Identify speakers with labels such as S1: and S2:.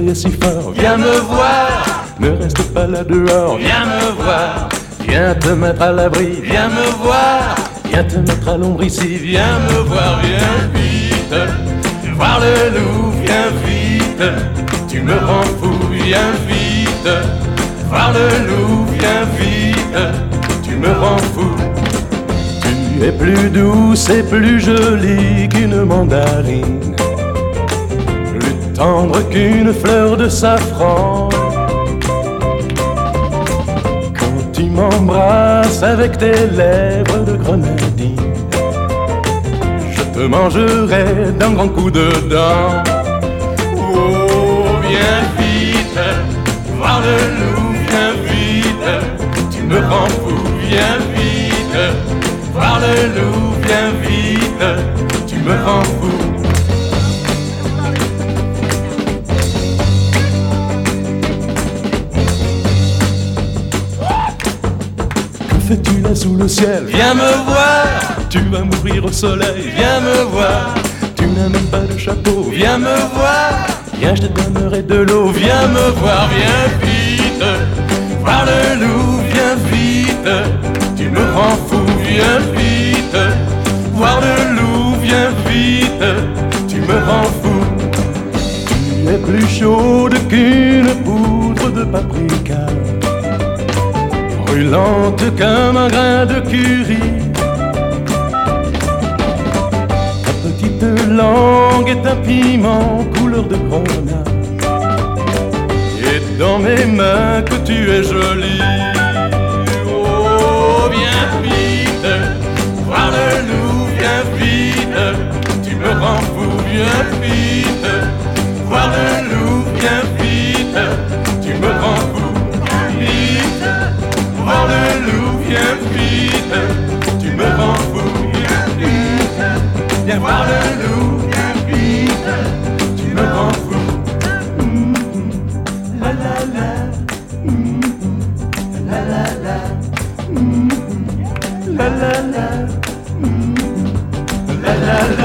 S1: soleil est si fort. Viens me voir, ne reste pas là dehors. Viens me voir, viens te mettre à l'abri. Viens me voir, viens te mettre à l'ombre ici. Viens me voir, viens vite, voir le loup, viens vite. Tu me rends fou, viens vite, voir le loup, viens vite. Tu me rends fou. Tu es plus douce et plus jolie qu'une mandarine, plus tendre qu'une fleur de safran. Quand tu m'embrasses avec tes lèvres de grenadine, je te mangerai d'un grand coup de dent. Oh, viens vite, voir le loup, viens vite. Tu me rends fou, viens vite, voir le loup, viens vite. Tu me rends fou. Fais-tu là sous le ciel? Viens me voir, tu vas mourir au soleil. Viens me voir, tu n'as même pas de chapeau. Viens me voir, viens, je te donnerai de l'eau. Viens me voir, viens vite, voir le loup, viens vite. Tu me rends fou, viens vite, voir le loup, viens vite. Tu me rends fou. Tu es plus chaude qu'une poudre de paprika, brûlante comme un grain de curry. Ta petite langue est un piment couleur de grenade, et dans mes mains que tu es jolie. Oh, viens vite, voir le loup, viens vite. Tu me rends fou, viens vite, voir le loup, viens vite. Tu me rends fou, vite, voir le loup, viens vite. Tu me rends fou, viens vite, viens voir le loup, viens vite. Tu me rends fou. La la la, la la la, la la la, la la la.